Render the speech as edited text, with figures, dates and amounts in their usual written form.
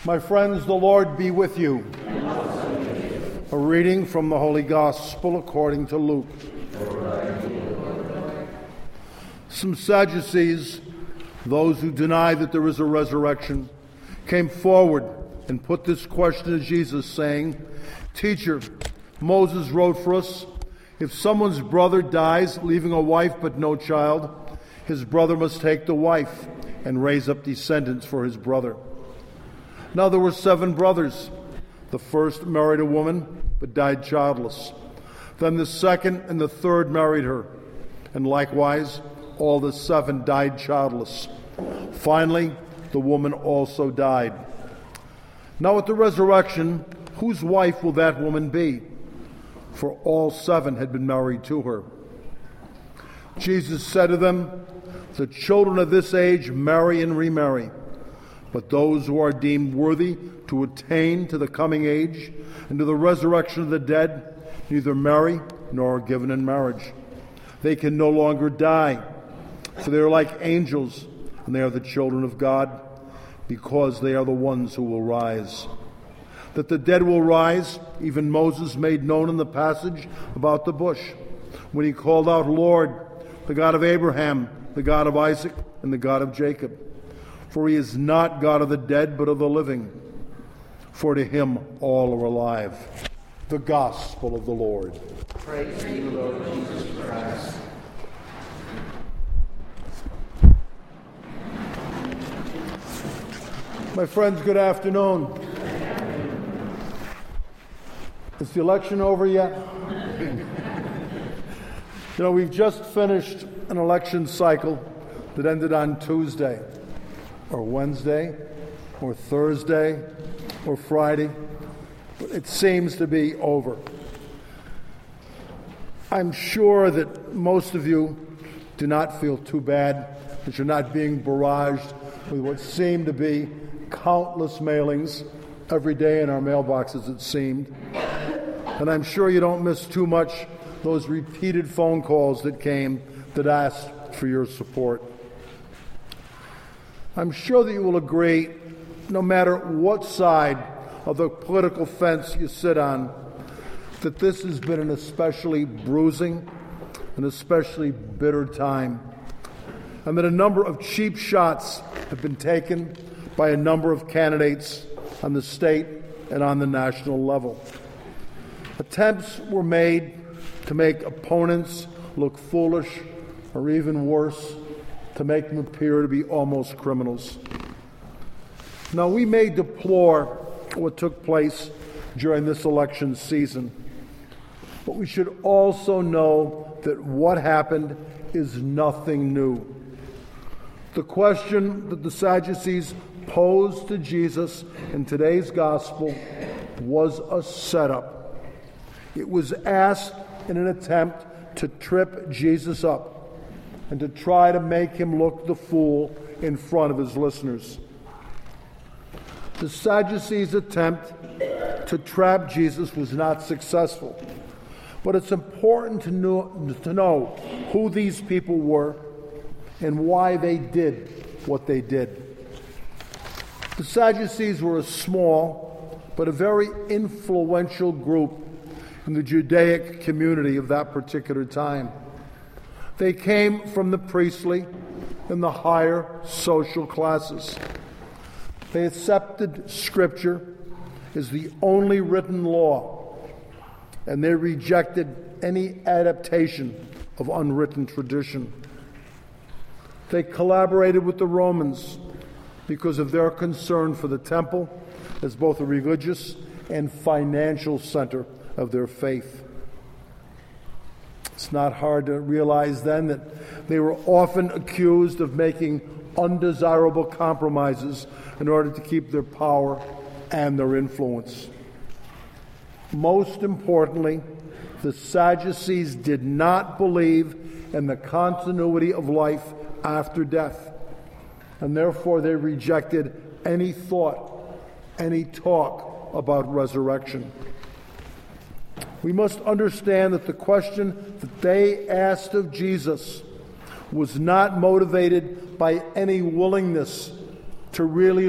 My friends, the Lord be with you. A reading from the Holy Gospel according to Luke. Some Sadducees, those who deny that there is a resurrection, came forward and put this question to Jesus, saying, "Teacher, Moses wrote for us, if someone's brother dies, leaving a wife but no child, his brother must take the wife and raise up descendants for his brother. Now there were 7 brothers. The first married a woman, but died childless. Then the second and the third married her, and likewise all the 7 died childless. Finally, the woman also died. Now at the resurrection, whose wife will that woman be? For all 7 had been married to her." Jesus said to them, "The children of this age marry and remarry, but those who are deemed worthy to attain to the coming age and to the resurrection of the dead neither marry nor are given in marriage. They can no longer die, for they are like angels, and they are the children of God, because they are the ones who will rise. That the dead will rise, even Moses made known in the passage about the bush, when he called out, 'Lord, the God of Abraham, the God of Isaac, and the God of Jacob.' For he is not God of the dead, but of the living. For to him all are alive." The Gospel of the Lord. Praise to you, Lord Jesus Christ. My friends, good afternoon. Is the election over yet? We've just finished an election cycle that ended on Tuesday, or Wednesday, or Thursday, or Friday. But it seems to be over. I'm sure that most of you do not feel too bad that you're not being barraged with what seem to be countless mailings every day in our mailboxes, it seemed. And I'm sure you don't miss too much those repeated phone calls that came that asked for your support. I'm sure that you will agree, no matter what side of the political fence you sit on, that this has been an especially bruising and especially bitter time, and that a number of cheap shots have been taken by a number of candidates on the state and on the national level. Attempts were made to make opponents look foolish, or even worse, to make them appear to be almost criminals. Now, we may deplore what took place during this election season, but we should also know that what happened is nothing new. The question that the Sadducees posed to Jesus in today's gospel was a setup. It was asked in an attempt to trip Jesus up and to try to make him look the fool in front of his listeners. The Sadducees' attempt to trap Jesus was not successful, but it's important to know who these people were and why they did what they did. The Sadducees were a small but a very influential group in the Judaic community of that particular time. They came from the priestly and the higher social classes. They accepted Scripture as the only written law, and they rejected any adaptation of unwritten tradition. They collaborated with the Romans because of their concern for the temple as both a religious and financial center of their faith. It's not hard to realize then that they were often accused of making undesirable compromises in order to keep their power and their influence. Most importantly, the Sadducees did not believe in the continuity of life after death, and therefore they rejected any thought, any talk about resurrection. We must understand that the question that they asked of Jesus was not motivated by any willingness to really